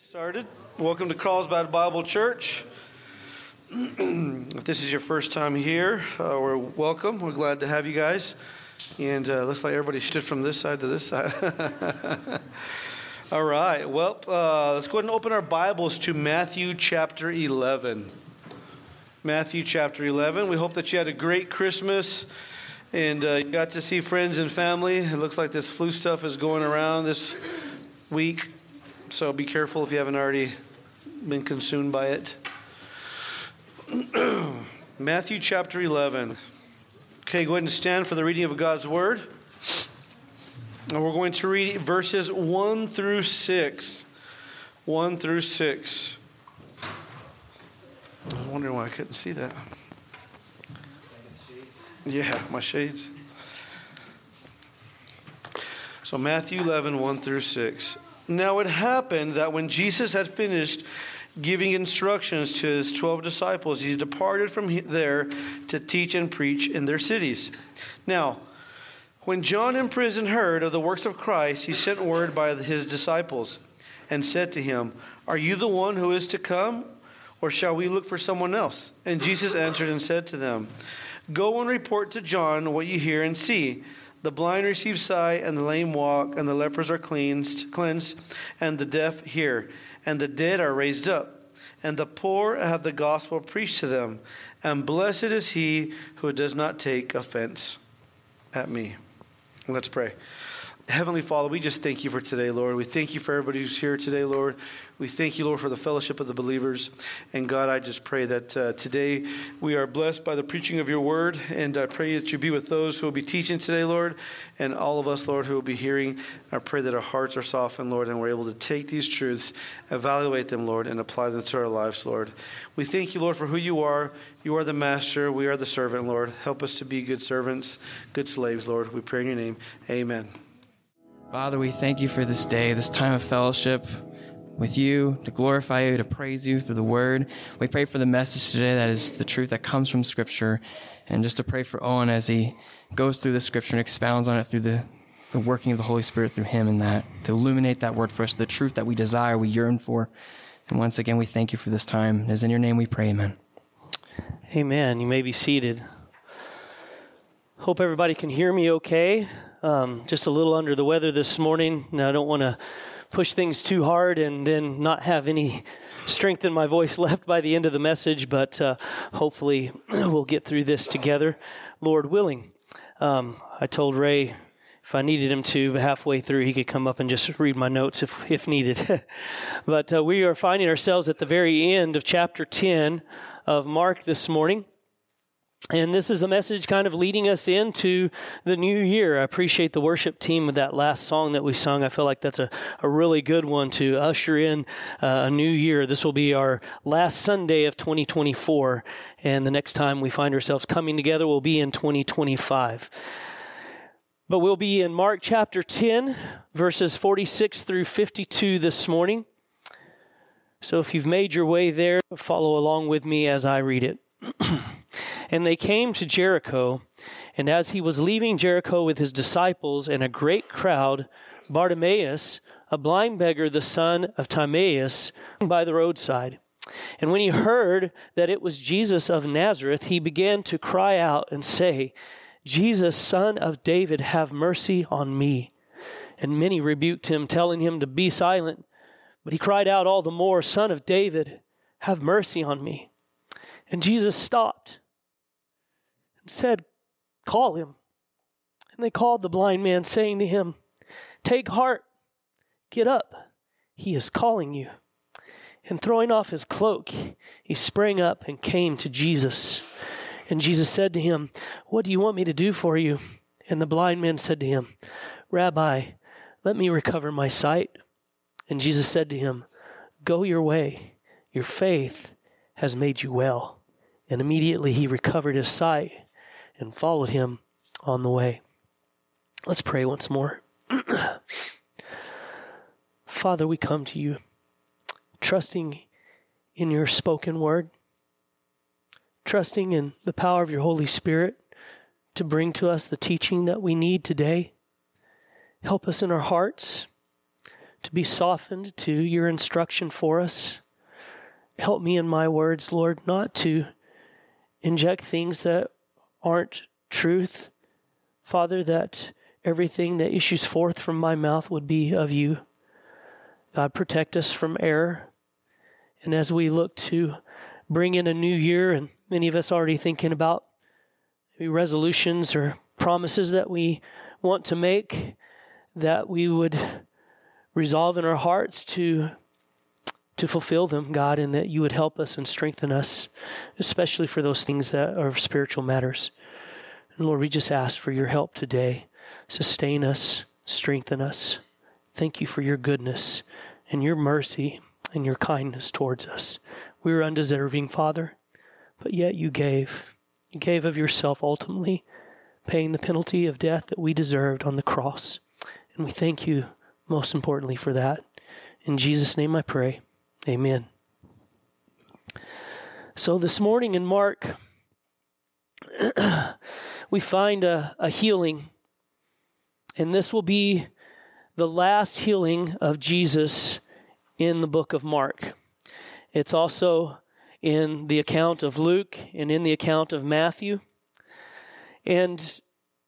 Started. Welcome to Carlsbad Bible Church. If this is your first time here, we're welcome. We're glad to have you guys. And looks like everybody shifted from this side to this side. All right. Well, let's go ahead and open our Bibles to Matthew chapter 11. Matthew chapter 11. We hope that you had a great Christmas and you got to see friends and family. It looks like this flu stuff is going around this week. So be careful if you haven't already been consumed by it. Matthew chapter 11. Okay, go ahead and stand for the reading of God's Word. And we're going to read verses 1 through 6. 1 through 6. I was wondering why I couldn't see that. Yeah, my shades. So Matthew 11, 1 through 6. Now it happened that when Jesus had finished giving instructions to his 12 disciples, he departed from there to teach and preach in their cities. Now, when John in prison heard of the works of Christ, he sent word by his disciples and said to him, "Are you the one who is to come, or shall we look for someone else?" And Jesus answered and said to them, "Go and report to John what you hear and see. The blind receive sight, and the lame walk, and the lepers are cleansed, and the deaf hear, and the dead are raised up, and the poor have the gospel preached to them. And blessed is he who does not take offense at me." Let's pray. Heavenly Father, we just thank you for today, Lord. We thank you for everybody who's here today, Lord. We thank you, Lord, for the fellowship of the believers. And God, I just pray that today we are blessed by the preaching of your word. And I pray that you be with those who will be teaching today, Lord, and all of us, Lord, who will be hearing. I pray that our hearts are softened, Lord, and we're able to take these truths, evaluate them, Lord, and apply them to our lives, Lord. We thank you, Lord, for who you are. You are the master. We are the servant, Lord. Help us to be good servants, good slaves, Lord. We pray in your name. Amen. Father, we thank you for this day, this time of fellowship with you, to glorify you, to praise you through the word. We pray for the message today that is the truth that comes from Scripture, and just to pray for Owen as he goes through the Scripture and expounds on it through the working of the Holy Spirit through him, and that to illuminate that word for us, the truth that we desire, we yearn for. And once again, we thank you for this time. It is in your name we pray, amen. Amen. You may be seated. Hope everybody can hear me okay. Just a little under the weather this morning. Now, I don't want to push things too hard and then not have any strength in my voice left by the end of the message, but hopefully we'll get through this together, Lord willing. I told Ray if I needed him to, halfway through, he could come up and just read my notes if needed. But we are finding ourselves at the very end of chapter 10 of Mark this morning. And this is a message kind of leading us into the new year. I appreciate the worship team with that last song that we sung. I feel like that's a really good one to usher in a new year. This will be our last Sunday of 2024. And the next time we find ourselves coming together will be in 2025. But we'll be in Mark chapter 10, verses 46 through 52 this morning. So if you've made your way there, follow along with me as I read it. And they came to Jericho, and as he was leaving Jericho with his disciples and a great crowd, Bartimaeus, a blind beggar, the son of Timaeus, by the roadside. And when he heard that it was Jesus of Nazareth, he began to cry out and say, "Jesus, Son of David, have mercy on me." And many rebuked him, telling him to be silent. But he cried out all the more, "Son of David, have mercy on me." And Jesus stopped and said, "Call him." And they called the blind man, saying to him, "Take heart, get up, he is calling you." And throwing off his cloak, he sprang up and came to Jesus. And Jesus said to him, "What do you want me to do for you?" And the blind man said to him, "Rabbi, let me recover my sight." And Jesus said to him, "Go your way, your faith has made you well." And immediately he recovered his sight and followed him on the way. Let's pray once more. Father, we come to you, trusting in your spoken word, trusting in the power of your Holy Spirit to bring to us the teaching that we need today. Help us in our hearts to be softened to your instruction for us. Help me in my words, Lord, not to inject things that aren't truth. Father, that everything that issues forth from my mouth would be of you. God, protect us from error. And as we look to bring in a new year, and many of us already thinking about maybe resolutions or promises that we want to make, that we would resolve in our hearts to fulfill them, God, and that you would help us and strengthen us, especially for those things that are spiritual matters. And Lord, we just ask for your help today. Sustain us, strengthen us. Thank you for your goodness and your mercy and your kindness towards us. We were undeserving, Father, but yet you gave. You gave of yourself ultimately, paying the penalty of death that we deserved on the cross. And we thank you most importantly for that. In Jesus' name I pray. Amen. So this morning in Mark, we find a healing. And this will be the last healing of Jesus in the book of Mark. It's also in the account of Luke and in the account of Matthew. And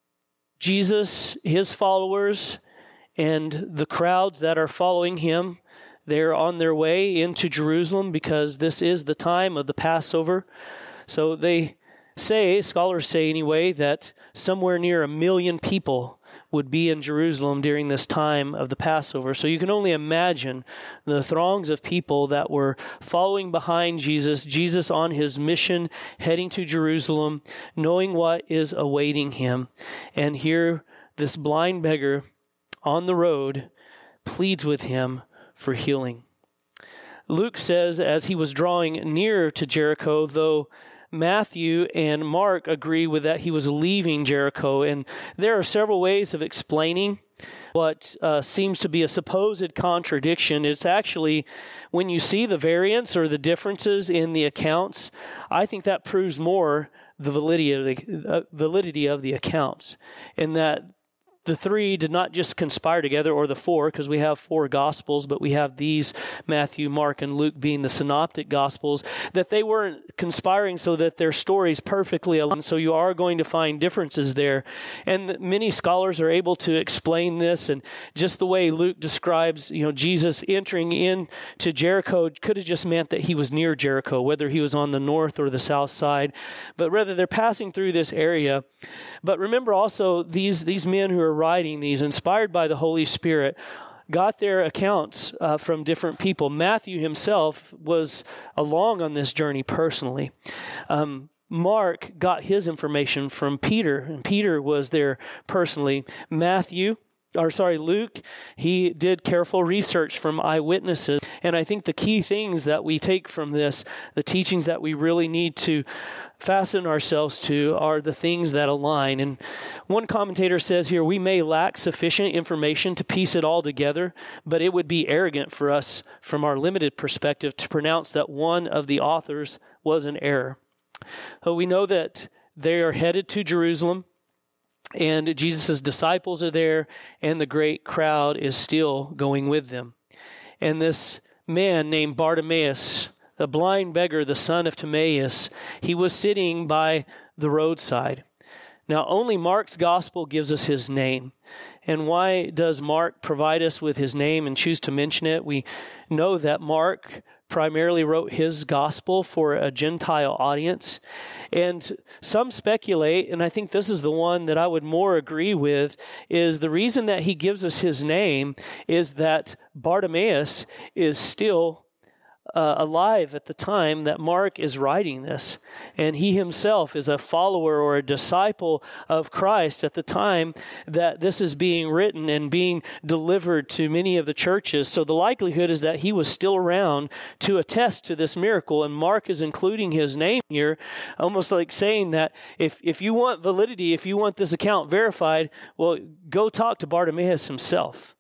Jesus, his followers, and the crowds that are following him, they're on their way into Jerusalem because this is the time of the Passover. So they say, scholars say anyway, that somewhere near 1 million people would be in Jerusalem during this time of the Passover. So you can only imagine the throngs of people that were following behind Jesus, Jesus on his mission, heading to Jerusalem, knowing what is awaiting him. And here, this blind beggar on the road pleads with him for healing. Luke says, as he was drawing near to Jericho, though Matthew and Mark agree with that he was leaving Jericho. And there are several ways of explaining what seems to be a supposed contradiction. It's actually, when you see the variance or the differences in the accounts, I think that proves more the validity of the accounts, in that the three did not just conspire together, or the four, because we have 4 Gospels, but we have these, Matthew, Mark, and Luke being the synoptic Gospels, that they weren't conspiring so that their stories perfectly align. So you are going to find differences there. And many scholars are able to explain this, and just the way Luke describes, Jesus entering into Jericho could have just meant that he was near Jericho, whether he was on the north or the south side, but rather they're passing through this area. But remember also, these men who are writing these, inspired by the Holy Spirit, got their accounts from different people. Matthew himself was along on this journey personally. Mark got his information from Peter, and Peter was there personally. Luke, he did careful research from eyewitnesses. And I think the key things that we take from this, the teachings that we really need to fasten ourselves to, are the things that align. And one commentator says here, we may lack sufficient information to piece it all together, but it would be arrogant for us, from our limited perspective, to pronounce that one of the authors was in error. So we know that they are headed to Jerusalem, and Jesus' disciples are there, and the great crowd is still going with them. And this man named Bartimaeus, the blind beggar, the son of Timaeus, he was sitting by the roadside. Now, only Mark's gospel gives us his name. And why does Mark provide us with his name and choose to mention it? We know that Mark primarily wrote his gospel for a Gentile audience. And some speculate, and I think this is the one that I would more agree with, is the reason that he gives us his name is that Bartimaeus is still alive at the time that Mark is writing this. And he himself is a follower or a disciple of Christ at the time that this is being written and being delivered to many of the churches. So the likelihood is that he was still around to attest to this miracle. And Mark is including his name here, almost like saying that if you want validity, if you want this account verified, well, go talk to Bartimaeus himself.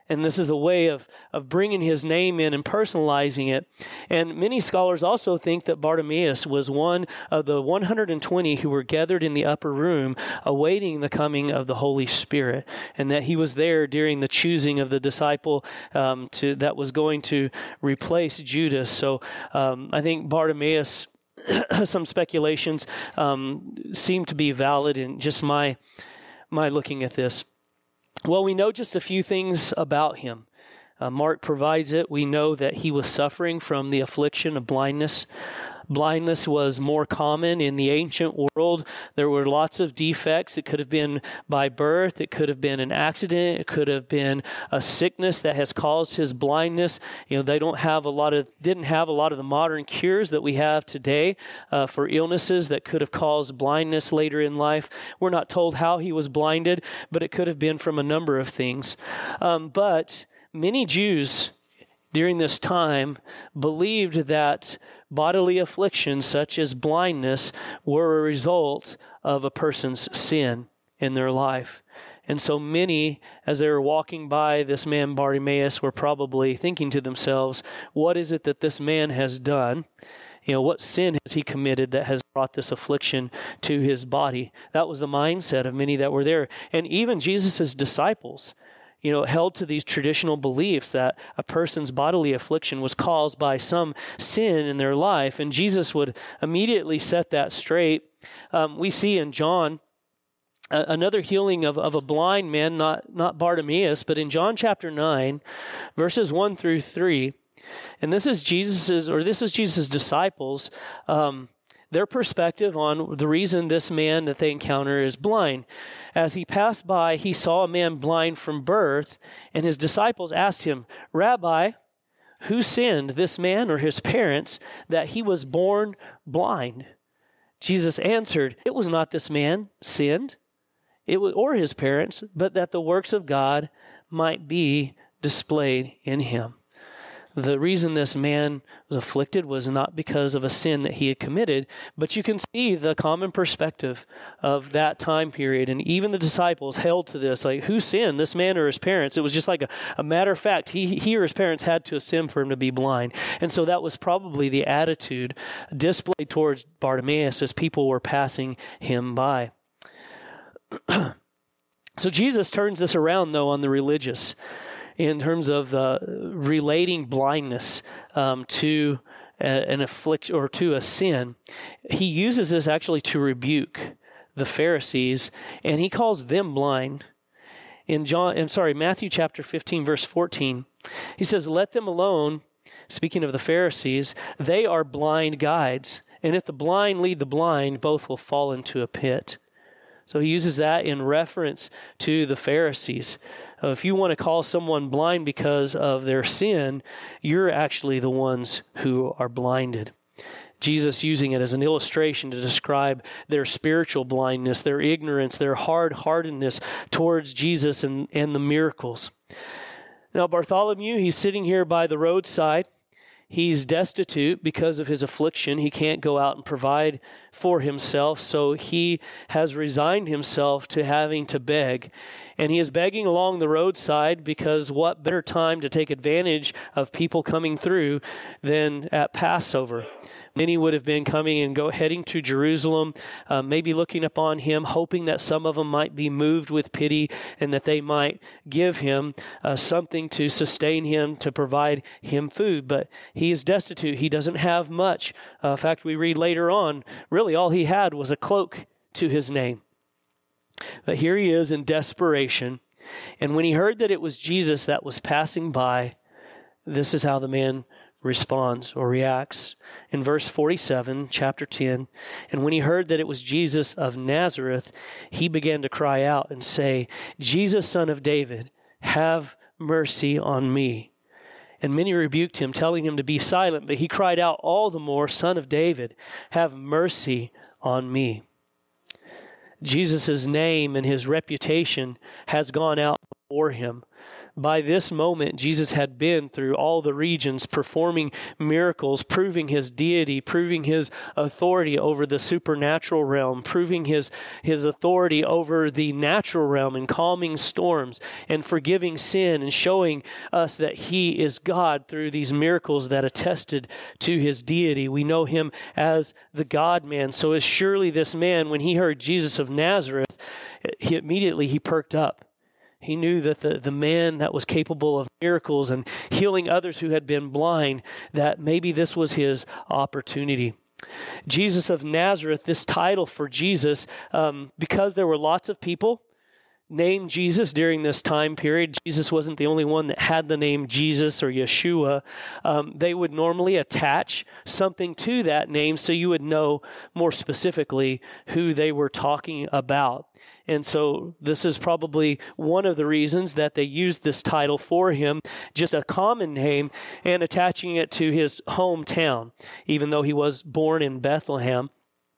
And this is a way of bringing his name in and personalizing it. And many scholars also think that Bartimaeus was one of the 120 who were gathered in the upper room awaiting the coming of the Holy Spirit, and that he was there during the choosing of the disciple that was going to replace Judas. So I think Bartimaeus, some speculations seem to be valid in just my looking at this. Well, we know just a few things about him. Mark provides it. We know that he was suffering from the affliction of blindness. Blindness was more common in the ancient world. There were lots of defects. It could have been by birth. It could have been an accident. It could have been a sickness that has caused his blindness. They didn't have a lot of the modern cures that we have today for illnesses that could have caused blindness later in life. We're not told how he was blinded, but it could have been from a number of things. But many Jews during this time believed that bodily afflictions such as blindness were a result of a person's sin in their life. And so many, as they were walking by this man Bartimaeus, were probably thinking to themselves, what is it that this man has done? What sin has he committed that has brought this affliction to his body? That was the mindset of many that were there. And even Jesus' disciples held to these traditional beliefs that a person's bodily affliction was caused by some sin in their life, and Jesus would immediately set that straight. We see in John another healing of a blind man, not Bartimaeus, but in John chapter 9, verses 1 through 3, and this is Jesus' disciples, their perspective on the reason this man that they encounter is blind. As he passed by, he saw a man blind from birth, and his disciples asked him, Rabbi, who sinned, this man or his parents, that he was born blind? Jesus answered, it was not this man sinned, or his parents, but that the works of God might be displayed in him. The reason this man was afflicted was not because of a sin that he had committed, but you can see the common perspective of that time period. And even the disciples held to this, like, who sinned, this man or his parents? It was just like a matter of fact. He or his parents had to have sinned for him to be blind. And so that was probably the attitude displayed towards Bartimaeus as people were passing him by. So Jesus turns this around, though, on the religious, in terms of relating blindness to an affliction or to a sin. He uses this actually to rebuke the Pharisees, and he calls them blind. In Matthew chapter 15, verse 14, he says, "Let them alone," speaking of the Pharisees, "they are blind guides, and if the blind lead the blind, both will fall into a pit." So he uses that in reference to the Pharisees. If you want to call someone blind because of their sin, you're actually the ones who are blinded. Jesus using it as an illustration to describe their spiritual blindness, their ignorance, their hard-heartedness towards Jesus and the miracles. Now, Bartholomew, he's sitting here by the roadside. He's destitute because of his affliction. He can't go out and provide for himself, so he has resigned himself to having to beg. And he is begging along the roadside because what better time to take advantage of people coming through than at Passover? Many would have been coming and heading to Jerusalem, maybe looking upon him, hoping that some of them might be moved with pity and that they might give him something to sustain him, to provide him food. But he is destitute. He doesn't have much. In fact, we read later on, really all he had was a cloak to his name. But here he is in desperation. And when he heard that it was Jesus that was passing by, this is how the man responds or reacts. In verse 47, chapter 10, "And when he heard that it was Jesus of Nazareth, he began to cry out and say, 'Jesus, son of David, have mercy on me.' And many rebuked him, telling him to be silent, but he cried out all the more, 'Son of David, have mercy on me.'" Jesus' name and his reputation has gone out before him. By this moment, Jesus had been through all the regions, performing miracles, proving his deity, proving his authority over the supernatural realm, proving his authority over the natural realm, and calming storms and forgiving sin, and showing us that he is God through these miracles that attested to his deity. We know him as the God-man. So as surely this man, when he heard Jesus of Nazareth, he immediately perked up. He knew that the man that was capable of miracles and healing others who had been blind, that maybe this was his opportunity. Jesus of Nazareth, this title for Jesus, because there were lots of people named Jesus during this time period. Jesus wasn't the only one that had the name Jesus or Yeshua. They would normally attach something to that name so you would know more specifically who they were talking about. And so this is probably one of the reasons that they used this title for him, just a common name, and attaching it to his hometown, even though he was born in Bethlehem.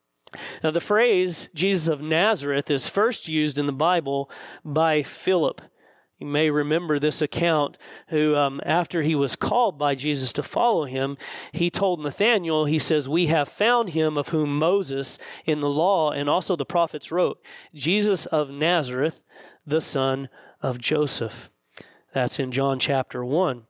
Now, the phrase Jesus of Nazareth is first used in the Bible by Philip. You may remember this account, who after he was called by Jesus to follow him, he told Nathanael, he says, "We have found him of whom Moses in the law and also the prophets wrote, Jesus of Nazareth, the son of Joseph." That's in John chapter 1.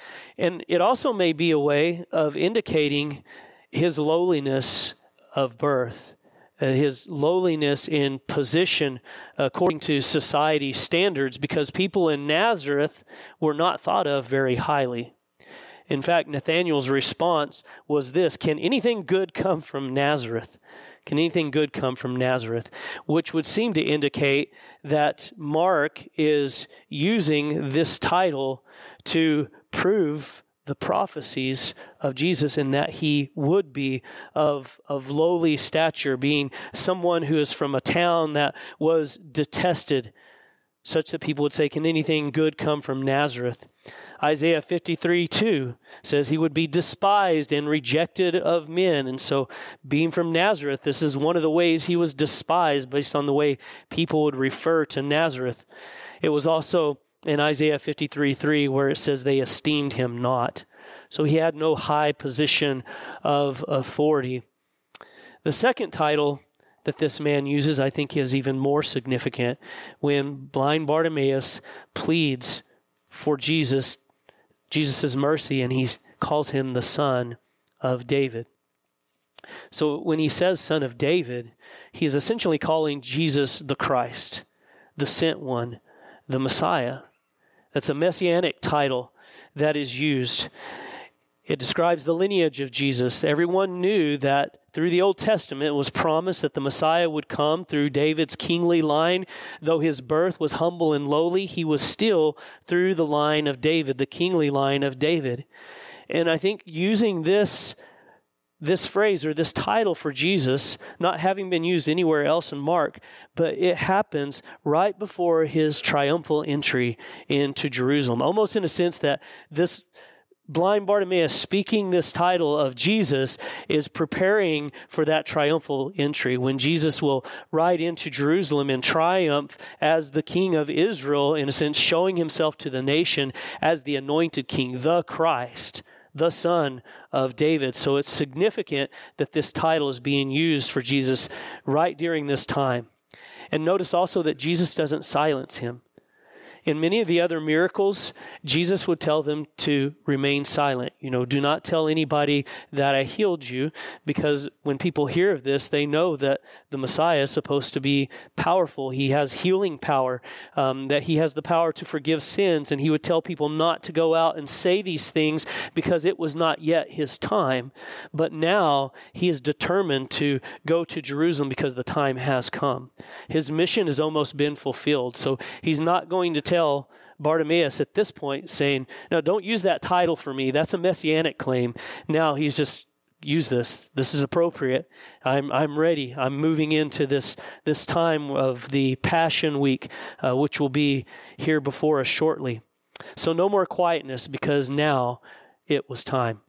And it also may be a way of indicating his lowliness of birth, his lowliness in position according to society standards, because people in Nazareth were not thought of very highly. In fact, Nathanael's response was this: "Can anything good come from Nazareth? Can anything good come from Nazareth?" Which would seem to indicate that Mark is using this title to prove the prophecies of Jesus, in that he would be of lowly stature, being someone who is from a town that was detested, such that people would say, "Can anything good come from Nazareth?" Isaiah 53:2 says he would be despised and rejected of men. And so being from Nazareth, this is one of the ways he was despised, based on the way people would refer to Nazareth. It was also in Isaiah 53:3 where it says they esteemed him not. So he had no high position of authority. The second title that this man uses, I think, is even more significant when blind Bartimaeus pleads for Jesus' mercy, and he calls him the son of David. So when he says son of David, he is essentially calling Jesus the Christ, the sent one, the Messiah. That's a messianic title that is used. It describes the lineage of Jesus. Everyone knew that through the Old Testament it was promised that the Messiah would come through David's kingly line. Though his birth was humble and lowly, he was still through the line of David, the kingly line of David. And I think using this phrase or this title for Jesus, not having been used anywhere else in Mark, but it happens right before his triumphal entry into Jerusalem. Almost in a sense that this blind Bartimaeus speaking this title of Jesus is preparing for that triumphal entry, when Jesus will ride into Jerusalem in triumph as the King of Israel, in a sense showing himself to the nation as the anointed King, the Christ, the son of David. So it's significant that this title is being used for Jesus right during this time. And notice also that Jesus doesn't silence him. In many of the other miracles, Jesus would tell them to remain silent. Do not tell anybody that I healed you, because when people hear of this, they know that the Messiah is supposed to be powerful. He has healing power, that he has the power to forgive sins, and he would tell people not to go out and say these things because it was not yet his time. But now he is determined to go to Jerusalem because the time has come. His mission has almost been fulfilled. So he's not going to tell Bartimaeus at this point, saying, "No, don't use that title for me. That's a messianic claim." Now he's just, use this. This is appropriate. I'm ready. I'm moving into this time of the Passion Week, which will be here before us shortly. So no more quietness, because now it was time.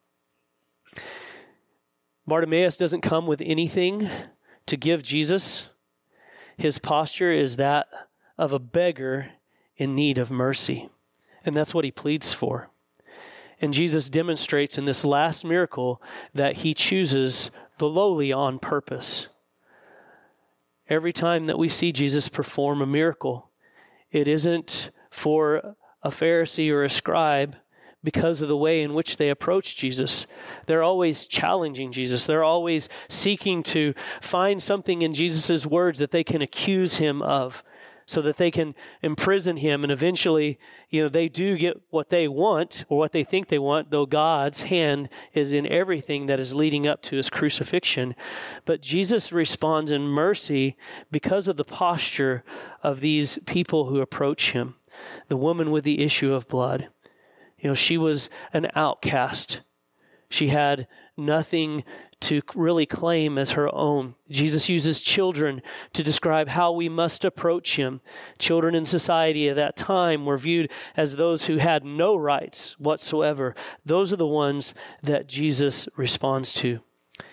Bartimaeus doesn't come with anything to give Jesus. His posture is that of a beggar in need of mercy. And that's what he pleads for. And Jesus demonstrates in this last miracle that he chooses the lowly on purpose. Every time that we see Jesus perform a miracle, it isn't for a Pharisee or a scribe because of the way in which they approach Jesus. They're always challenging Jesus. They're always seeking to find something in Jesus' words that they can accuse him of, so that they can imprison him. And eventually, they do get what they want or what they think they want, though God's hand is in everything that is leading up to his crucifixion. But Jesus responds in mercy because of the posture of these people who approach him. The woman with the issue of blood. She was an outcast. She had nothing to really claim as her own. Jesus uses children to describe how we must approach him. Children in society at that time were viewed as those who had no rights whatsoever. Those are the ones that Jesus responds to.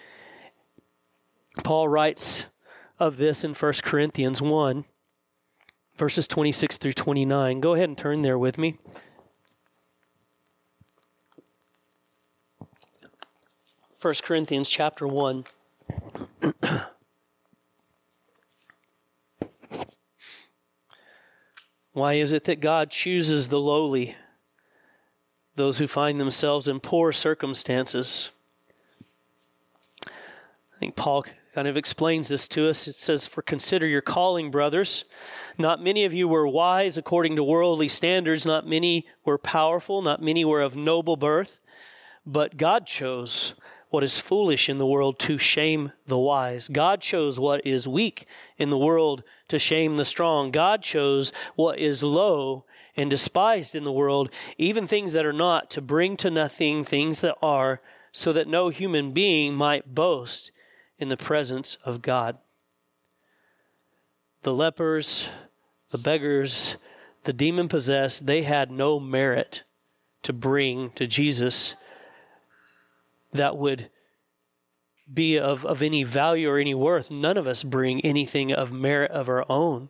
Paul writes of this in 1 Corinthians 1, verses 26 through 29. Go ahead and turn there with me. 1 Corinthians chapter 1. Why is it that God chooses the lowly, those who find themselves in poor circumstances? I think Paul kind of explains this to us. It says, "For consider your calling, brothers. Not many of you were wise according to worldly standards. Not many were powerful. Not many were of noble birth. But God chose what is foolish in the world to shame the wise. God chose what is weak in the world to shame the strong. God chose what is low and despised in the world, even things that are not, to bring to nothing things that are, so that no human being might boast in the presence of God." The lepers, the beggars, the demon-possessed, they had no merit to bring to Jesus that would be of any value or any worth. None of us bring anything of merit of our own.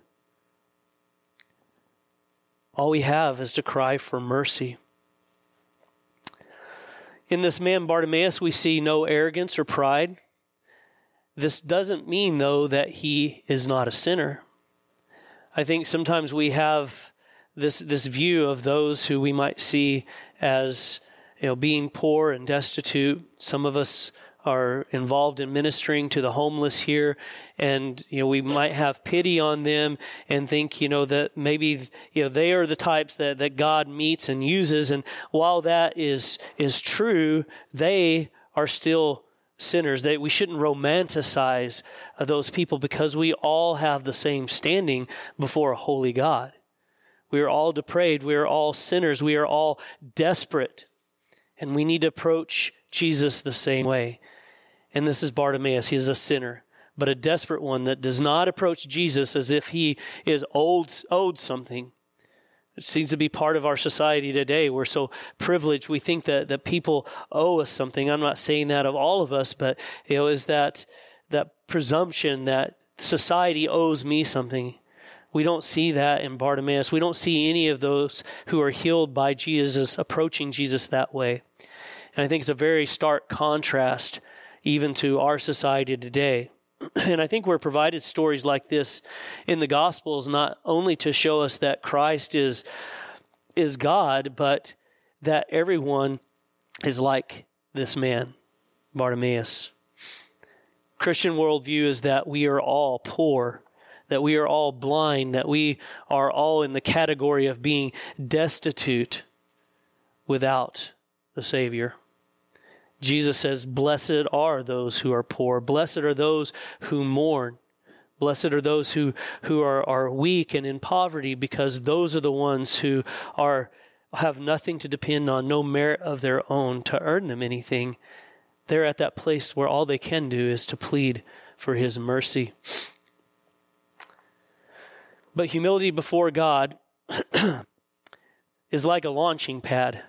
All we have is to cry for mercy. In this man Bartimaeus, we see no arrogance or pride. This doesn't mean, though, that he is not a sinner. I think sometimes we have this view of those who we might see as being poor and destitute. Some of us are involved in ministering to the homeless here, and we might have pity on them and think that maybe they are the types that God meets and uses. And while that is true, they are still sinners. We shouldn't romanticize those people, because we all have the same standing before a holy God. We are all depraved. We are all sinners. We are all desperate. And we need to approach Jesus the same way. And this is Bartimaeus. He is a sinner, but a desperate one that does not approach Jesus as if he is owed something. It seems to be part of our society today. We're so privileged. We think that people owe us something. I'm not saying that of all of us, but is that presumption that society owes me something. We don't see that in Bartimaeus. We don't see any of those who are healed by Jesus approaching Jesus that way. And I think it's a very stark contrast even to our society today. And I think we're provided stories like this in the Gospels, not only to show us that Christ is God, but that everyone is like this man, Bartimaeus. Christian worldview is that we are all poor, that we are all blind, that we are all in the category of being destitute without the Savior. Jesus says, "Blessed are those who are poor. Blessed are those who mourn. Blessed are those who are weak and in poverty, because those are the ones who have nothing to depend on, no merit of their own to earn them anything. They're at that place where all they can do is to plead for his mercy." But humility before God is like a launching pad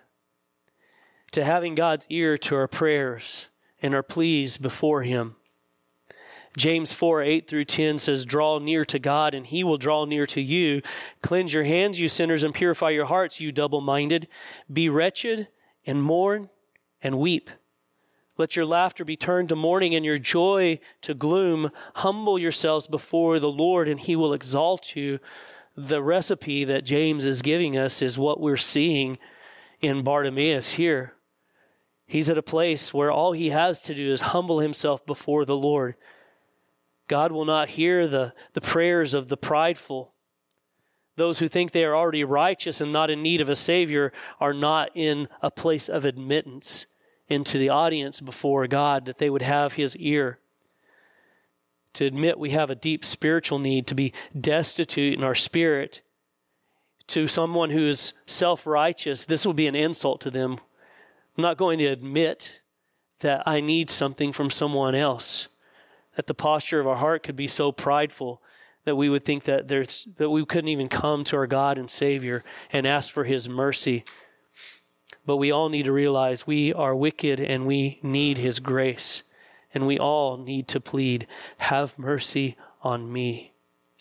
to having God's ear to our prayers and our pleas before him. James 4:8-10 says, draw near to God and he will draw near to you. Cleanse your hands, you sinners, and purify your hearts, you double-minded. Be wretched and mourn and weep. Let your laughter be turned to mourning and your joy to gloom. Humble yourselves before the Lord and he will exalt you. The recipe that James is giving us is what we're seeing in Bartimaeus here. He's at a place where all he has to do is humble himself before the Lord. God will not hear the prayers of the prideful. Those who think they are already righteous and not in need of a Savior are not in a place of admittance into the audience before God, that they would have his ear. To admit we have a deep spiritual need, to be destitute in our spirit. To someone who is self-righteous, this will be an insult to them. I'm not going to admit that I need something from someone else. That the posture of our heart could be so prideful that we would think that we couldn't even come to our God and Savior and ask for his mercy. But we all need to realize we are wicked and we need his grace. And we all need to plead, have mercy on me.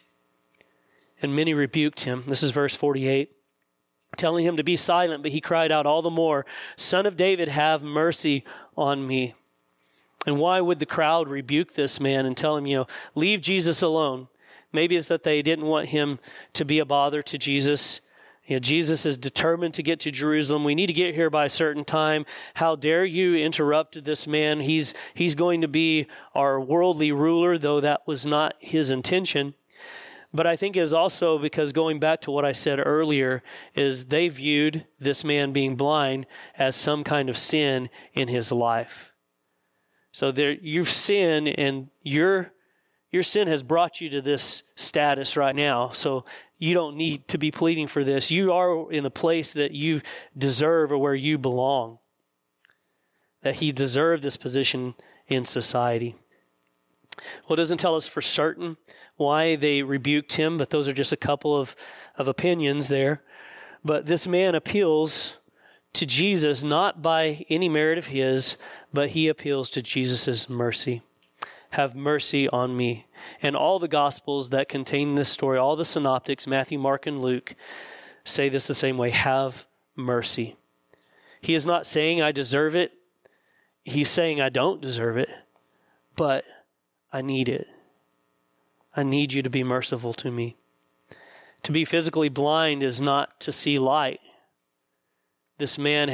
And many rebuked him. This is verse 48. Telling him to be silent, but he cried out all the more, Son of David, have mercy on me. And why would the crowd rebuke this man and tell him, leave Jesus alone? Maybe it's that they didn't want him to be a bother to Jesus. Jesus is determined to get to Jerusalem. We need to get here by a certain time. How dare you interrupt this man? He's going to be our worldly ruler, though that was not his intention. But I think it is also because, going back to what I said earlier, is they viewed this man being blind as some kind of sin in his life. So you've sinned, and your sin has brought you to this status right now. So you don't need to be pleading for this. You are in a place that you deserve or where you belong. That he deserved this position in society. Well, it doesn't tell us for certain why they rebuked him, but those are just a couple of opinions there. But this man appeals to Jesus not by any merit of his, but he appeals to Jesus' mercy. Have mercy on me. And all the Gospels that contain this story, all the synoptics, Matthew, Mark, and Luke, say this the same way. Have mercy. He is not saying I deserve it. He's saying I don't deserve it, but I need it. I need you to be merciful to me. To be physically blind is not to see light. This man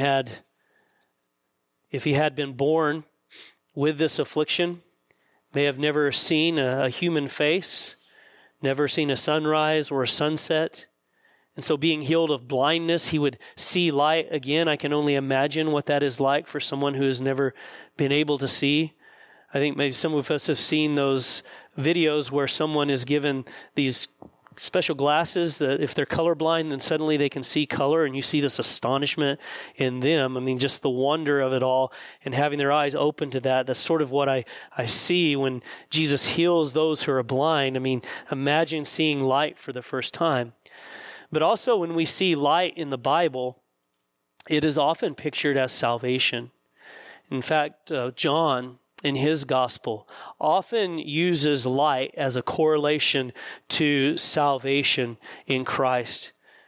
if he had been born with this affliction, may have never seen a human face, never seen a sunrise or a sunset. And so being healed of blindness, he would see light again. I can only imagine what that is like for someone who has never been able to see. I think maybe some of us have seen those videos where someone is given these special glasses that if they're colorblind, then suddenly they can see color, and you see this astonishment in them. I mean, just the wonder of it all and having their eyes open to that. That's sort of what I see when Jesus heals those who are blind. I mean, imagine seeing light for the first time. But also when we see light in the Bible, it is often pictured as salvation. In fact, John, in his gospel, often uses light as a correlation to salvation in Christ.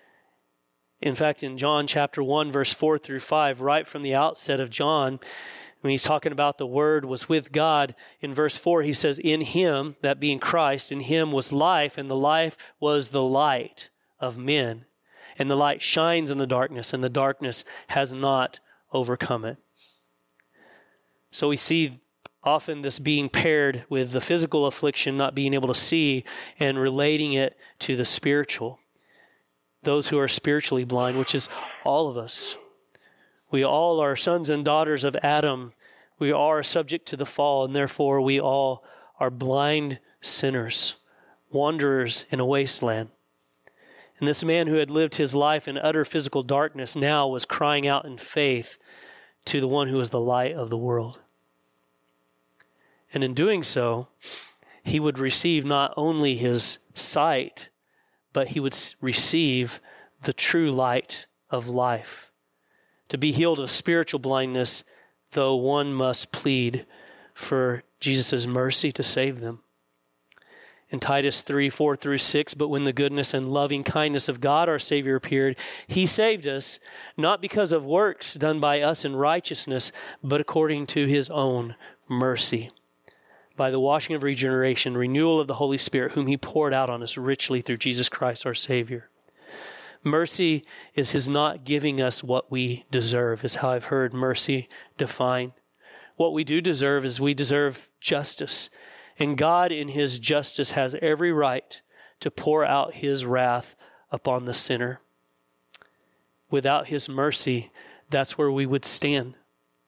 In fact, in John chapter 1, verse 4-5, right from the outset of John, when he's talking about the Word was with God, in verse 4, he says, in him, that being Christ, in him was life, and the life was the light of men. And the light shines in the darkness, and the darkness has not overcome it. So we see often this being paired with the physical affliction, not being able to see, and relating it to the spiritual. Those who are spiritually blind, which is all of us. We all are sons and daughters of Adam. We are subject to the fall, and therefore we all are blind sinners, wanderers in a wasteland. And this man who had lived his life in utter physical darkness now was crying out in faith to the one who is the light of the world. And in doing so, he would receive not only his sight, but he would receive the true light of life. To be healed of spiritual blindness, though one must plead for Jesus' mercy to save them. In Titus 3:4-6, but when the goodness and loving kindness of God our Savior appeared, he saved us, not because of works done by us in righteousness, but according to his own mercy, by the washing of regeneration, renewal of the Holy Spirit, whom he poured out on us richly through Jesus Christ our Savior. Mercy is his not giving us what we deserve, is how I've heard mercy defined. What we do deserve is we deserve justice. And God in his justice has every right to pour out his wrath upon the sinner. Without his mercy, that's where we would stand.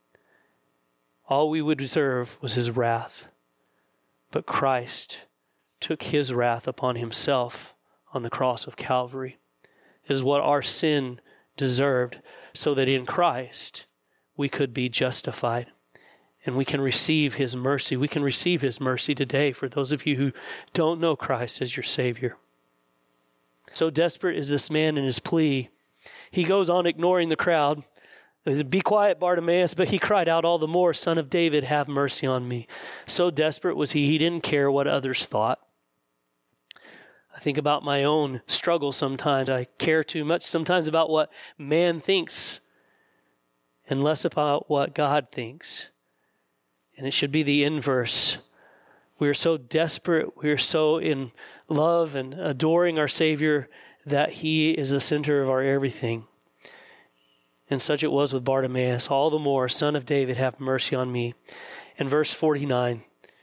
All we would deserve was his wrath. But Christ took his wrath upon himself on the cross of Calvary. It is what our sin deserved, so that in Christ we could be justified. And we can receive his mercy. We can receive his mercy today for those of you who don't know Christ as your Savior. So desperate is this man in his plea. He goes on ignoring the crowd. Be quiet, Bartimaeus, but he cried out all the more, Son of David, have mercy on me. So desperate was he didn't care what others thought. I think about my own struggle sometimes. I care too much sometimes about what man thinks and less about what God thinks. And it should be the inverse. We are so desperate, we are so in love and adoring our Savior that he is the center of our everything. And such it was with Bartimaeus. All the more, Son of David, have mercy on me. In verse 49,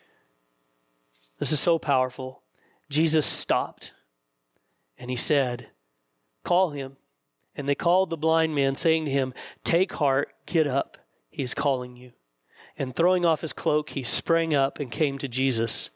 this is so powerful. Jesus stopped and he said, call him. And they called the blind man, saying to him, take heart, get up, he is calling you. And throwing off his cloak, he sprang up and came to Jesus.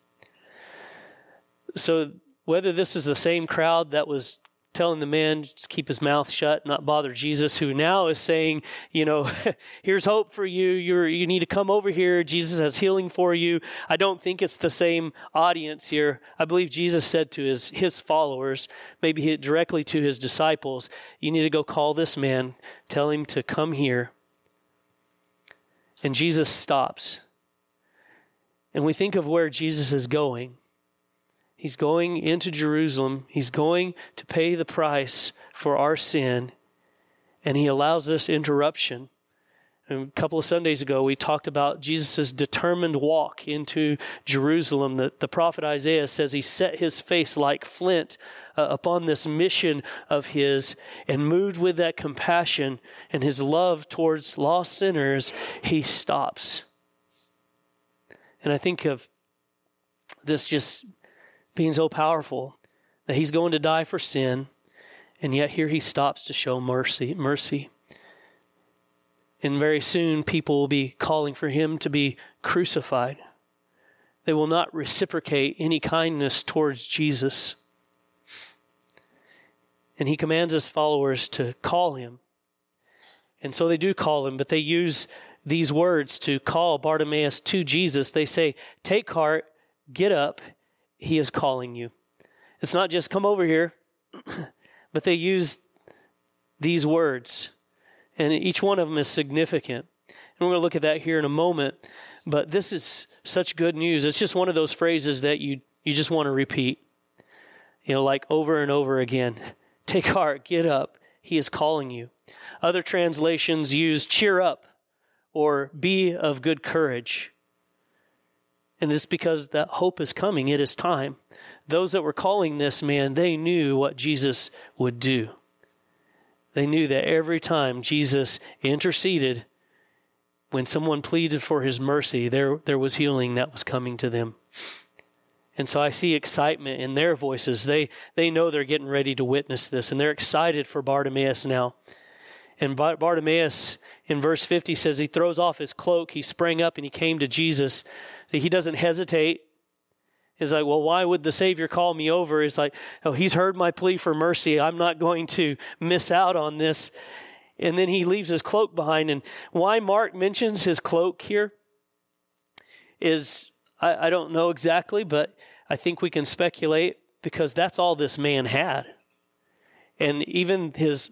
So whether this is the same crowd that was telling the man to keep his mouth shut, not bother Jesus, who now is saying, here's hope for you. You need to come over here. Jesus has healing for you. I don't think it's the same audience here. I believe Jesus said to his followers, maybe directly to his disciples, you need to go call this man, tell him to come here. And Jesus stops. And we think of where Jesus is going. He's going into Jerusalem. He's going to pay the price for our sin. And he allows this interruption. And a couple of Sundays ago, we talked about Jesus' determined walk into Jerusalem. The prophet Isaiah says he set his face like flint upon this mission of his, and moved with that compassion and his love towards lost sinners, he stops. And I think of this just being so powerful, that he's going to die for sin, and yet here he stops to show mercy. And very soon people will be calling for him to be crucified. They will not reciprocate any kindness towards Jesus. And he commands his followers to call him. And so they do call him, but they use these words to call Bartimaeus to Jesus. They say, take heart, get up, he is calling you. It's not just come over here, but they use these words. And each one of them is significant. And we're going to look at that here in a moment. But this is such good news. It's just one of those phrases that you just want to repeat. Like over and over again. Take heart, get up, he is calling you. Other translations use cheer up or be of good courage. And it's because that hope is coming. It is time. Those that were calling this man, they knew what Jesus would do. They knew that every time Jesus interceded, when someone pleaded for his mercy, there was healing that was coming to them. And so I see excitement in their voices. They know they're getting ready to witness this, and they're excited for Bartimaeus now. And Bartimaeus, in verse 50, says he throws off his cloak, he sprang up, and he came to Jesus. He doesn't hesitate. He's like, well, why would the Savior call me over? It's like, oh, he's heard my plea for mercy. I'm not going to miss out on this. And then he leaves his cloak behind. And why Mark mentions his cloak here is, I don't know exactly, but I think we can speculate because that's all this man had. And even his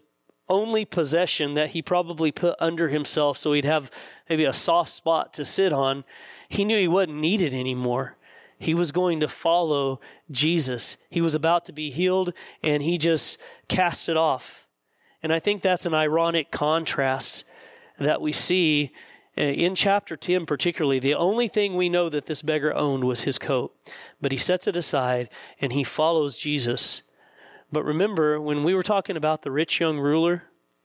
only possession that he probably put under himself so he'd have maybe a soft spot to sit on, he knew he wasn't needed anymore. He was going to follow Jesus. He was about to be healed, and he just cast it off. And I think that's an ironic contrast that we see in chapter 10 particularly. The only thing we know that this beggar owned was his coat, but he sets it aside and he follows Jesus. But remember, when we were talking about the rich young ruler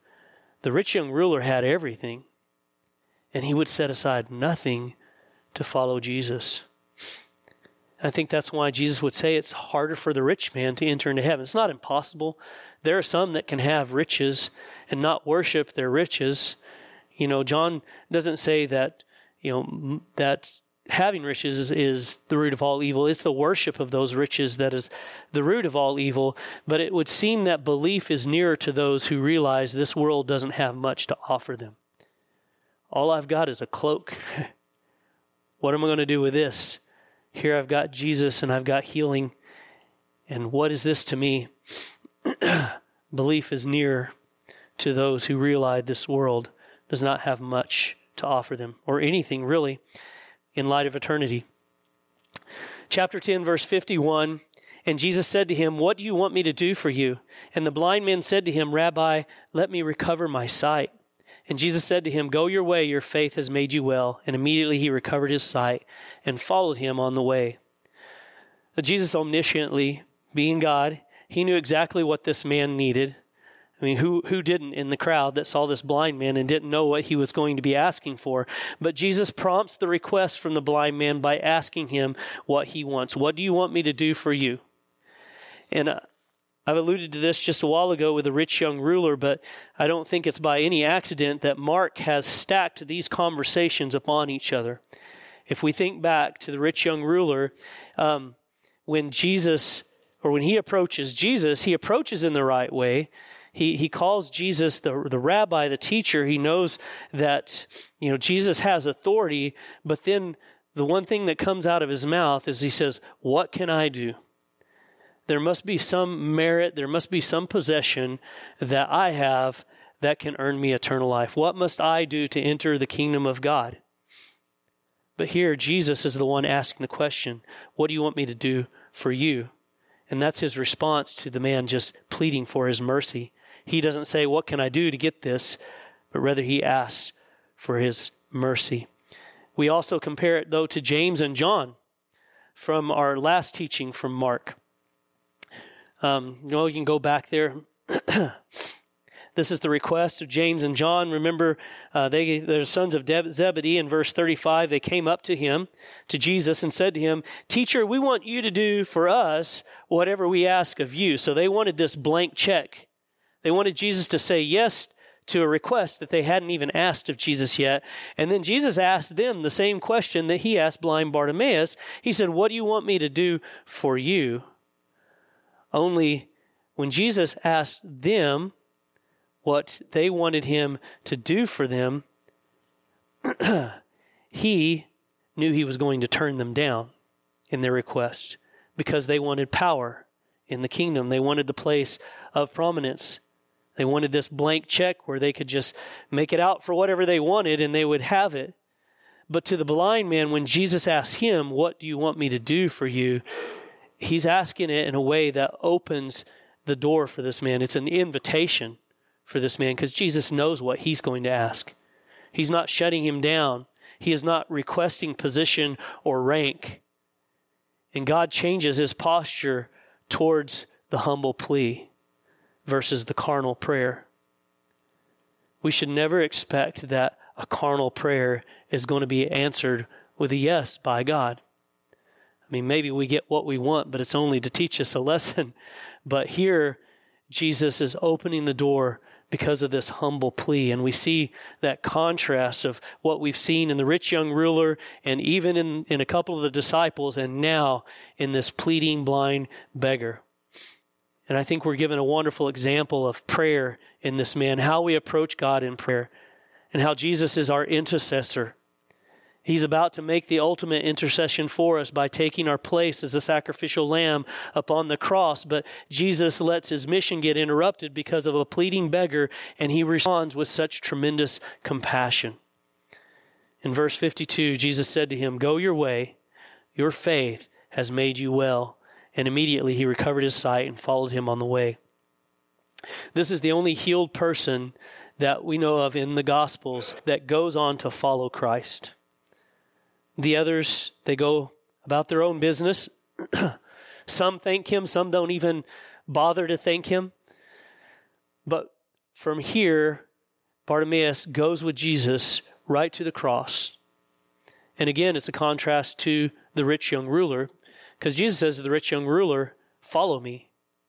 had everything, and he would set aside nothing to follow Jesus. I think that's why Jesus would say it's harder for the rich man to enter into heaven. It's not impossible. There are some that can have riches and not worship their riches. You know, John doesn't say that, that having riches is the root of all evil. It's the worship of those riches that is the root of all evil. But it would seem that belief is nearer to those who realize this world doesn't have much to offer them. All I've got is a cloak. What am I going to do with this? Here I've got Jesus and I've got healing. And what is this to me? Belief is nearer to those who realize this world does not have much to offer them, or anything really, in light of eternity. Chapter 10, verse 51, and Jesus said to him, "What do you want me to do for you?" And the blind man said to him, "Rabbi, let me recover my sight." And Jesus said to him, "Go your way, your faith has made you well." And immediately he recovered his sight and followed him on the way. But Jesus, omnisciently, being God, he knew exactly what this man needed. I mean, who didn't in the crowd that saw this blind man and didn't know what he was going to be asking for? But Jesus prompts the request from the blind man by asking him what he wants. What do you want me to do for you? And I've alluded to this just a while ago with the rich young ruler, but I don't think it's by any accident that Mark has stacked these conversations upon each other. If we think back to the rich young ruler, when he approaches Jesus, he approaches in the right way. He calls Jesus the rabbi, the teacher. He knows that, Jesus has authority, but then the one thing that comes out of his mouth is he says, "What can I do?" There must be some merit, there must be some possession that I have that can earn me eternal life. What must I do to enter the kingdom of God? But here, Jesus is the one asking the question, what do you want me to do for you? And that's his response to the man just pleading for his mercy. He doesn't say, what can I do to get this? But rather he asks for his mercy. We also compare it, though, to James and John from our last teaching from Mark. You can go back there. This is the request of James and John. Remember, they're sons of Zebedee. In verse 35, they came up to Jesus, and said to him, "Teacher, we want you to do for us whatever we ask of you." So they wanted this blank check. They wanted Jesus to say yes to a request that they hadn't even asked of Jesus yet. And then Jesus asked them the same question that he asked blind Bartimaeus. He said, "What do you want me to do for you?" Only when Jesus asked them what they wanted him to do for them, he knew he was going to turn them down in their request because they wanted power in the kingdom. They wanted the place of prominence. They wanted this blank check where they could just make it out for whatever they wanted and they would have it. But to the blind man, when Jesus asked him, "What do you want me to do for you?" he's asking it in a way that opens the door for this man. It's an invitation for this man because Jesus knows what he's going to ask. He's not shutting him down. He is not requesting position or rank. And God changes his posture towards the humble plea versus the carnal prayer. We should never expect that a carnal prayer is going to be answered with a yes by God. I mean, maybe we get what we want, but it's only to teach us a lesson. But here, Jesus is opening the door because of this humble plea. And we see that contrast of what we've seen in the rich young ruler and even in a couple of the disciples and now in this pleading blind beggar. And I think we're given a wonderful example of prayer in this man, how we approach God in prayer and how Jesus is our intercessor. He's about to make the ultimate intercession for us by taking our place as a sacrificial lamb upon the cross. But Jesus lets his mission get interrupted because of a pleading beggar, and he responds with such tremendous compassion. In verse 52, Jesus said to him, "Go your way, your faith has made you well." And immediately he recovered his sight and followed him on the way. This is the only healed person that we know of in the Gospels that goes on to follow Christ. The others, they go about their own business. Some thank him, some don't even bother to thank him. But from here, Bartimaeus goes with Jesus right to the cross. And again, it's a contrast to the rich young ruler, because Jesus says to the rich young ruler, "Follow me.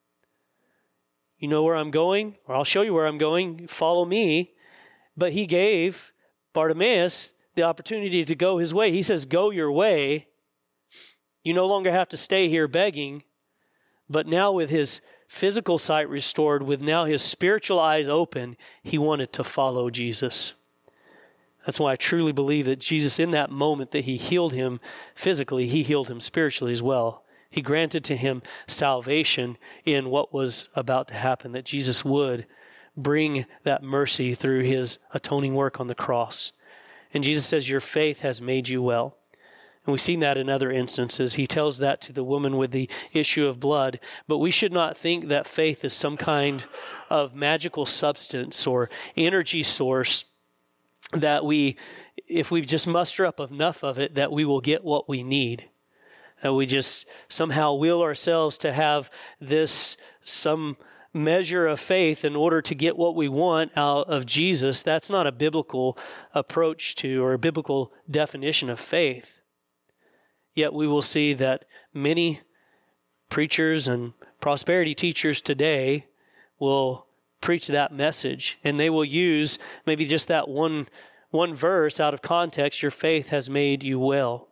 You know where I'm going, or I'll show you where I'm going. Follow me." But he gave Bartimaeus the opportunity to go his way. He says, "Go your way. You no longer have to stay here begging." But now with his physical sight restored, with now his spiritual eyes open, he wanted to follow Jesus. That's why I truly believe that Jesus, in that moment that he healed him physically, he healed him spiritually as well. He granted to him salvation in what was about to happen, that Jesus would bring that mercy through his atoning work on the cross. And Jesus says, "Your faith has made you well." And we've seen that in other instances. He tells that to the woman with the issue of blood. But we should not think that faith is some kind of magical substance or energy source that if we just muster up enough of it, that we will get what we need. That we just somehow will ourselves to have some measure of faith in order to get what we want out of Jesus. That's not a biblical approach to, or a biblical definition of faith. Yet we will see that many preachers and prosperity teachers today will preach that message, and they will use maybe just that one verse out of context, "Your faith has made you well."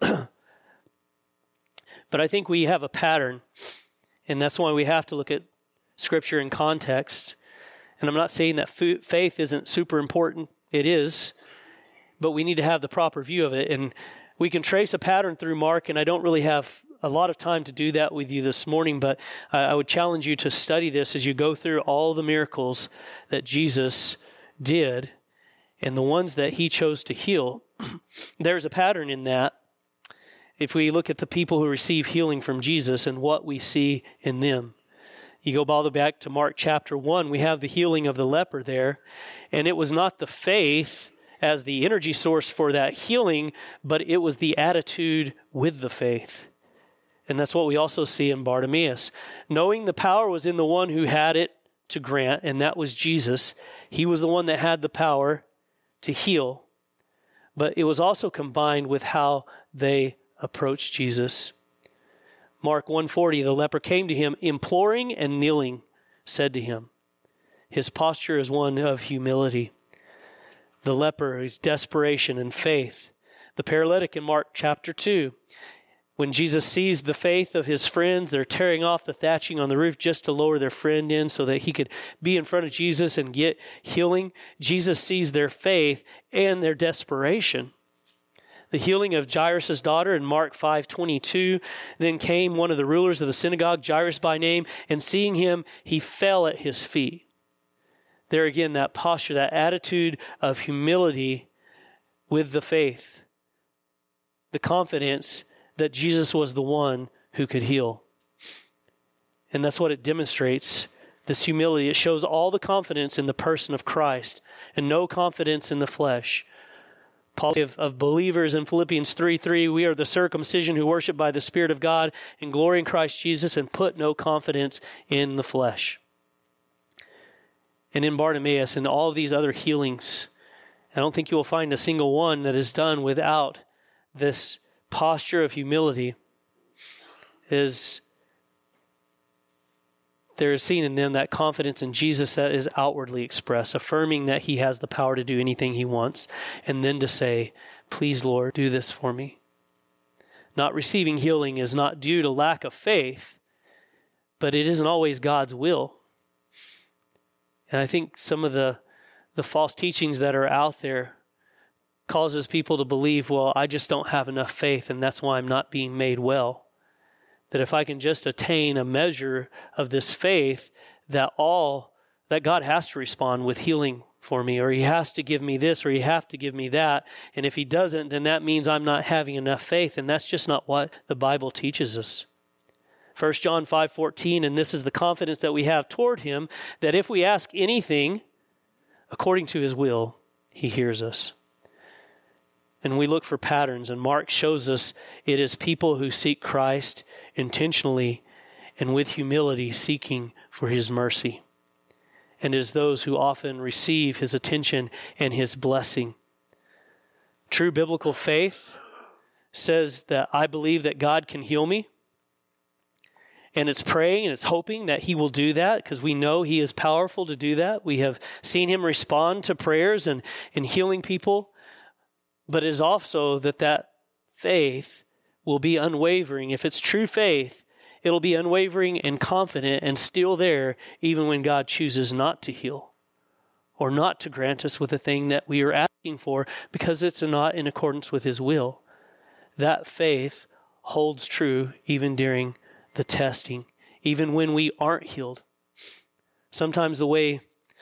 But I think we have a pattern, and that's why we have to look at Scripture in context. And I'm not saying that faith isn't super important. It is. But we need to have the proper view of it. And we can trace a pattern through Mark, and I don't really have a lot of time to do that with you this morning, but I would challenge you to study this as you go through all the miracles that Jesus did and the ones that he chose to heal. There's a pattern in that. If we look at the people who receive healing from Jesus and what we see in them. You go all the way back to Mark chapter 1, we have the healing of the leper there. And it was not the faith as the energy source for that healing, but it was the attitude with the faith. And that's what we also see in Bartimaeus. Knowing the power was in the one who had it to grant, and that was Jesus. He was the one that had the power to heal. But it was also combined with how they approached Jesus. Mark 1:40, the leper came to him, imploring and kneeling, said to him. His posture is one of humility. The leper is desperation and faith. The paralytic in Mark chapter 2, when Jesus sees the faith of his friends, they're tearing off the thatching on the roof just to lower their friend in so that he could be in front of Jesus and get healing. Jesus sees their faith and their desperation. The healing of Jairus' daughter in Mark 5:22. Then came one of the rulers of the synagogue, Jairus by name, and seeing him, he fell at his feet. There again, that posture, that attitude of humility with the faith. The confidence that Jesus was the one who could heal. And that's what it demonstrates, this humility. It shows all the confidence in the person of Christ and no confidence in the flesh. Paul of believers in Philippians 3:3, we are the circumcision who worship by the Spirit of God and glory in Christ Jesus and put no confidence in the flesh. And in Bartimaeus and all of these other healings, I don't think you will find a single one that is done without this posture of humility. There is seen in them that confidence in Jesus that is outwardly expressed, affirming that he has the power to do anything he wants, and then to say, please, Lord, do this for me. Not receiving healing is not due to lack of faith, but it isn't always God's will. And I think some of the false teachings that are out there causes people to believe, well, I just don't have enough faith and that's why I'm not being made well. That if I can just attain a measure of this faith, that God has to respond with healing for me, or he has to give me this, or he has to give me that. And if he doesn't, then that means I'm not having enough faith. And that's just not what the Bible teaches us. 1 John 5:14, and this is the confidence that we have toward him, that if we ask anything according to his will, he hears us. And we look for patterns, and Mark shows us it is people who seek Christ intentionally and with humility, seeking for his mercy. And it is those who often receive his attention and his blessing. True biblical faith says that I believe that God can heal me. And it's praying and it's hoping that he will do that, because we know he is powerful to do that. We have seen him respond to prayers and healing people. But it is also that faith will be unwavering. If it's true faith, it'll be unwavering and confident and still there even when God chooses not to heal or not to grant us with the thing that we are asking for because it's not in accordance with his will. That faith holds true even during the testing, even when we aren't healed. Sometimes the way,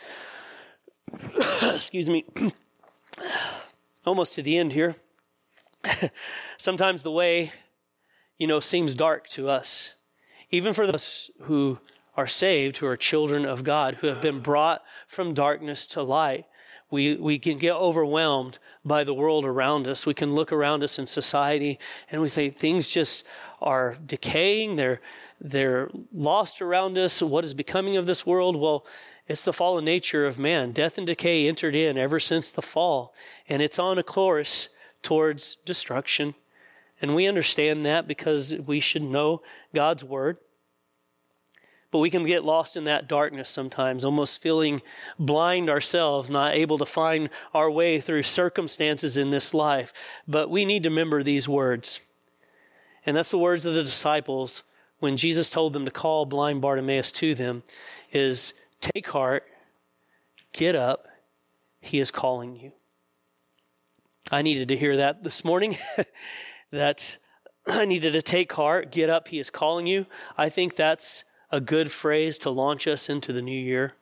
almost to the end here, sometimes the way, seems dark to us. Even for those who are saved, who are children of God, who have been brought from darkness to light, we can get overwhelmed by the world around us. We can look around us in society and we say things just are decaying. They're lost around us. What is becoming of this world? Well, it's the fallen nature of man. Death and decay entered in ever since the fall, and it's on a course towards destruction. And we understand that because we should know God's word. But we can get lost in that darkness sometimes, almost feeling blind ourselves, not able to find our way through circumstances in this life. But we need to remember these words. And that's the words of the disciples when Jesus told them to call blind Bartimaeus to them, is take heart, get up, he is calling you. I needed to hear that this morning. That I needed to take heart, get up, he is calling you. I think that's a good phrase to launch us into the new year.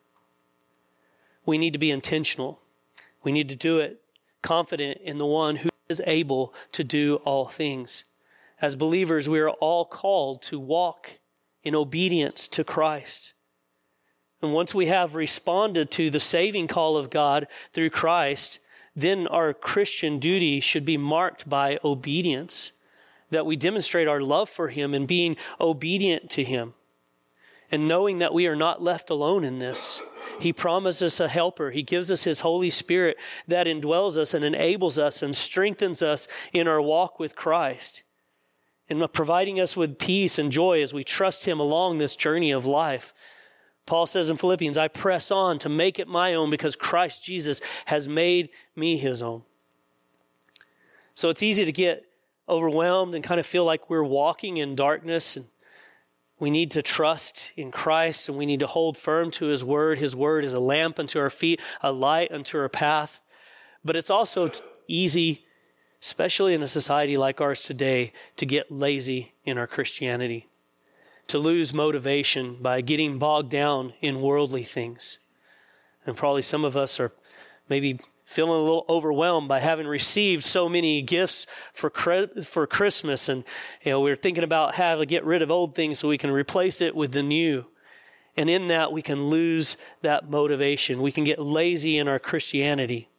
We need to be intentional. We need to do it confident in the one who is able to do all things. As believers, we are all called to walk in obedience to Christ. And once we have responded to the saving call of God through Christ, then our Christian duty should be marked by obedience, that we demonstrate our love for him and being obedient to him. And knowing that we are not left alone in this. He promises us a helper. He gives us his Holy Spirit that indwells us and enables us and strengthens us in our walk with Christ. And providing us with peace and joy as we trust him along this journey of life. Paul says in Philippians, I press on to make it my own because Christ Jesus has made me his own. So it's easy to get overwhelmed and kind of feel like we're walking in darkness, and we need to trust in Christ and we need to hold firm to his word. His word is a lamp unto our feet, a light unto our path. But it's also easy, especially in a society like ours today, to get lazy in our Christianity, to lose motivation by getting bogged down in worldly things. And probably some of us are maybe feeling a little overwhelmed by having received so many gifts for Christmas. And, we're thinking about how to get rid of old things so we can replace it with the new. And in that, we can lose that motivation. We can get lazy in our Christianity.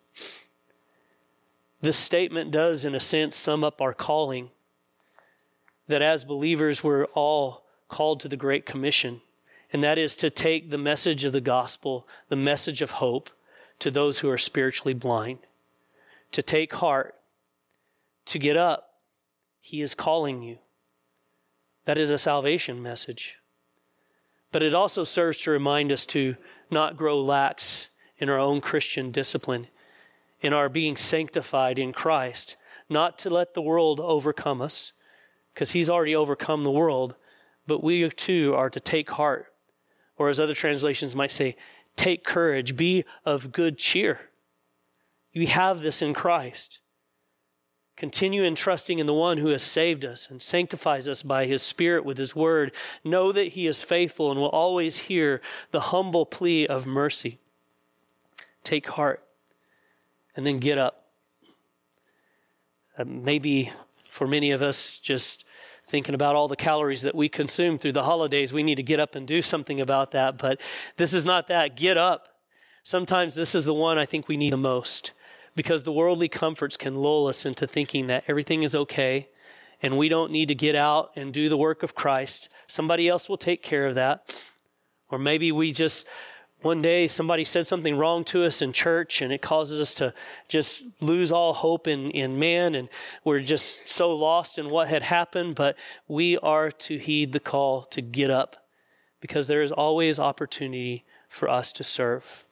This statement does, in a sense, sum up our calling. That as believers, we're all called to the Great Commission. And that is to take the message of the gospel, the message of hope, to those who are spiritually blind, to take heart, to get up. He is calling you. That is a salvation message. But it also serves to remind us to not grow lax in our own Christian discipline, in our being sanctified in Christ, not to let the world overcome us, because he's already overcome the world, but we too are to take heart, or as other translations might say, take courage, be of good cheer. You have this in Christ. Continue entrusting in the one who has saved us and sanctifies us by his Spirit with his word. Know that he is faithful and will always hear the humble plea of mercy. Take heart and then get up. Maybe for many of us, just thinking about all the calories that we consume through the holidays, we need to get up and do something about that. But this is not that. Get up. Sometimes this is the one I think we need the most, because the worldly comforts can lull us into thinking that everything is okay and we don't need to get out and do the work of Christ. Somebody else will take care of that. Or maybe we just, one day somebody said something wrong to us in church and it causes us to just lose all hope in man, and we're just so lost in what had happened. But we are to heed the call to get up, because there is always opportunity for us to serve.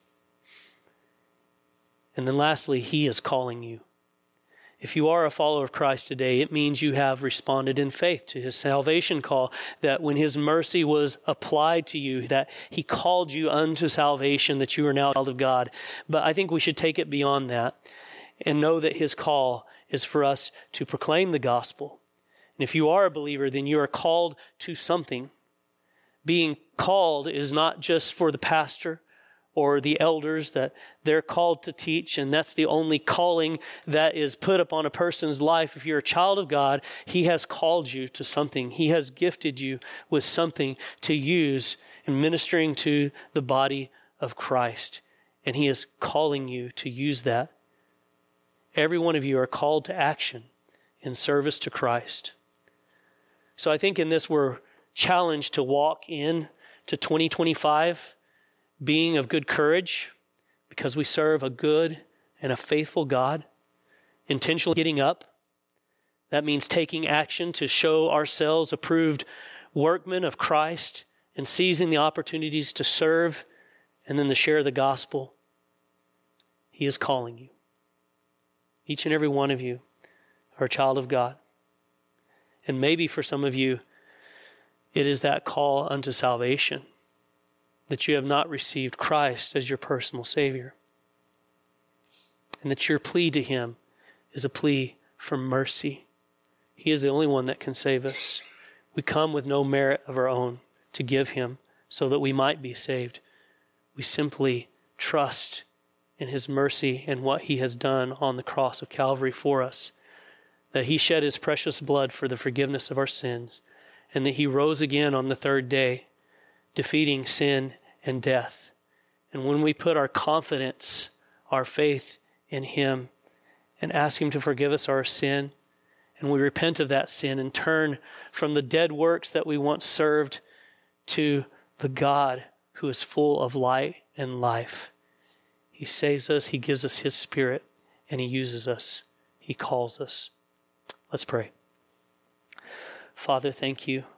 And then lastly, he is calling you. If you are a follower of Christ today, it means you have responded in faith to his salvation call, that when his mercy was applied to you, that he called you unto salvation, that you are now a child of God. But I think we should take it beyond that and know that his call is for us to proclaim the gospel. And if you are a believer, then you are called to something. Being called is not just for the pastor or the elders, that they're called to teach, and that's the only calling that is put upon a person's life. If you're a child of God, he has called you to something. He has gifted you with something to use in ministering to the body of Christ, and he is calling you to use that. Every one of you are called to action in service to Christ. So I think in this we're challenged to walk in to 2025 being of good courage, because we serve a good and a faithful God. Intentionally getting up. That means taking action to show ourselves approved workmen of Christ and seizing the opportunities to serve and then to share the gospel. He is calling you. Each and every one of you are a child of God. And maybe for some of you, it is that call unto salvation, that you have not received Christ as your personal Savior, and that your plea to him is a plea for mercy. He is the only one that can save us. We come with no merit of our own to give him so that we might be saved. We simply trust in his mercy and what he has done on the cross of Calvary for us, that he shed his precious blood for the forgiveness of our sins, and that he rose again on the third day, defeating sin and death. And when we put our confidence, our faith in him, and ask him to forgive us our sin, and we repent of that sin and turn from the dead works that we once served to the God who is full of light and life, he saves us, he gives us his Spirit, and he uses us. He calls us. Let's pray. Father, thank you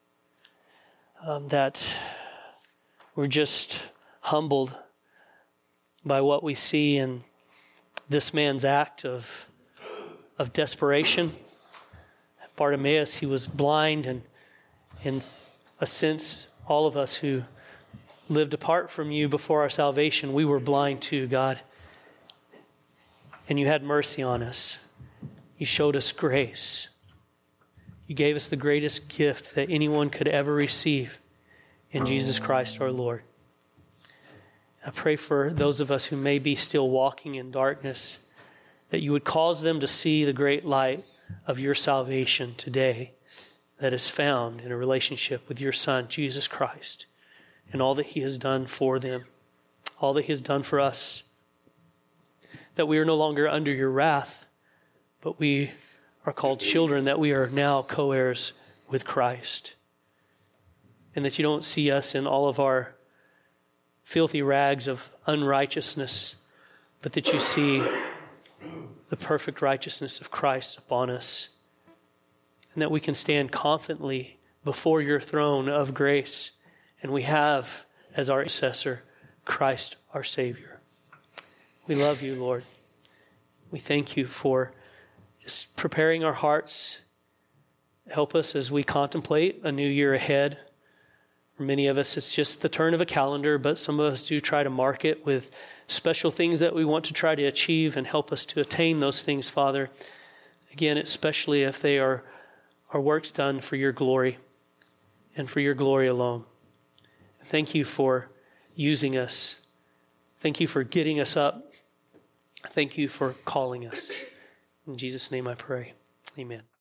that we're just humbled by what we see in this man's act of desperation. Bartimaeus, he was blind, and in a sense, all of us who lived apart from you before our salvation, we were blind too, God. And you had mercy on us. You showed us grace. You gave us the greatest gift that anyone could ever receive in Jesus Christ our Lord. I pray for those of us who may be still walking in darkness, that you would cause them to see the great light of your salvation today that is found in a relationship with your Son, Jesus Christ, and all that he has done for them, all that he has done for us, that we are no longer under your wrath, but we are called children, that we are now co-heirs with Christ, and that you don't see us in all of our filthy rags of unrighteousness, but that you see the perfect righteousness of Christ upon us, and that we can stand confidently before your throne of grace, and we have as our intercessor Christ our Savior. We love you, Lord. We thank you for just preparing our hearts. Help us as we contemplate a new year ahead. For many of us, it's just the turn of a calendar, but some of us do try to mark it with special things that we want to try to achieve, and help us to attain those things, Father. Again, especially if they are works done for your glory and for your glory alone. Thank you for using us. Thank you for getting us up. Thank you for calling us. In Jesus' name I pray. Amen.